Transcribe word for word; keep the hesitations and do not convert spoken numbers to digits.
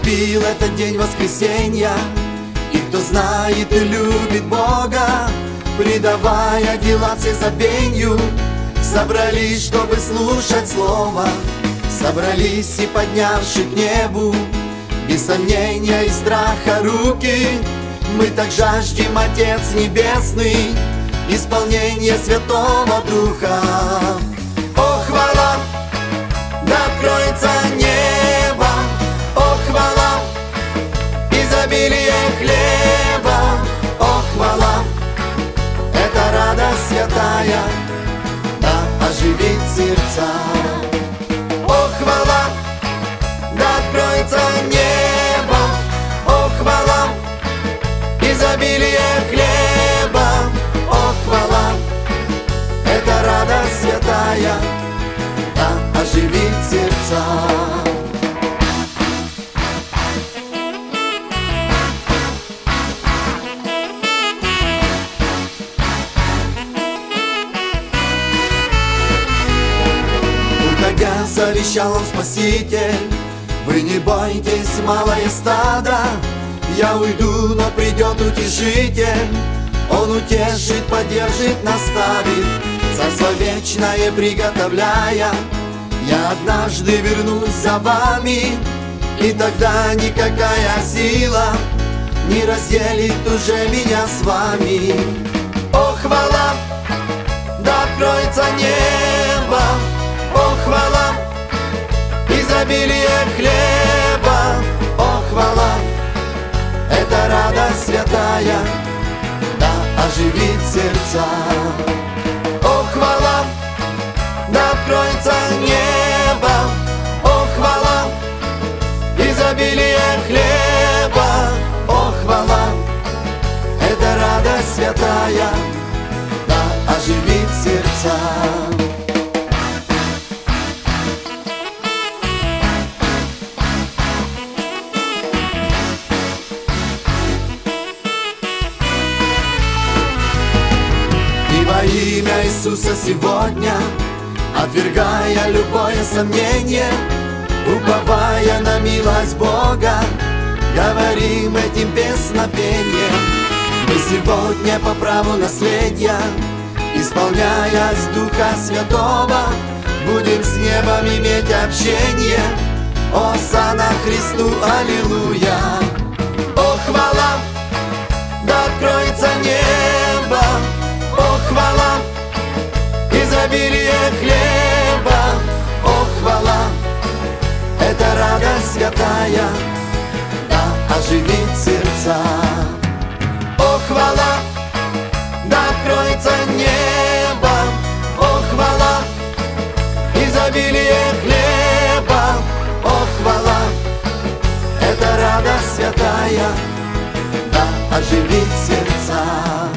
наступил этот день воскресенья, и кто знает и любит Бога, предавая дела все забвенью, собрались, чтобы слушать Слово. Собрались и поднявши к небу без сомнения и страха руки, мы так жаждем, Отец Небесный, исполнение Святого Духа. О, хвала, да откроется небо, о, хвала, изобилие хлеба, о, хвала, это радость святая, да оживит сердца. О, хвала, да откроется небо, о, хвала, изобилие хлеба, о, хвала, это радость святая, да оживит сердца. Уходя, завещал он Спаситель: вы не бойтесь, малое стадо, я уйду, но придет утешитель. Он утешит, поддержит, наставит, царство вечное приготовляя. Я однажды вернусь за вами, и тогда никакая сила не разделит уже меня с вами. О, хвала, да откроется небо, о, хвала, изобилие хлеба, о, хвала, это радость святая, да оживит сердца. О, хвала, да откроется небо, о, хвала, изобилие хлеба, о, хвала, это радость святая, да оживит сердца. Во имя Иисуса сегодня, отвергая любое сомнение, уповая на милость Бога, говорим этим песнопением: мы сегодня по праву наследия, исполняясь Духа Святого, будем с небом иметь общение. Осанна Христу, аллилуйя! О, хвала, да откроется небо, о, хвала, изобилие хлеба, о, хвала, это радость святая, да оживит сердца. О, хвала, да откроется небо, о, хвала, изобилие хлеба, о, хвала, это радость святая, да оживит сердца.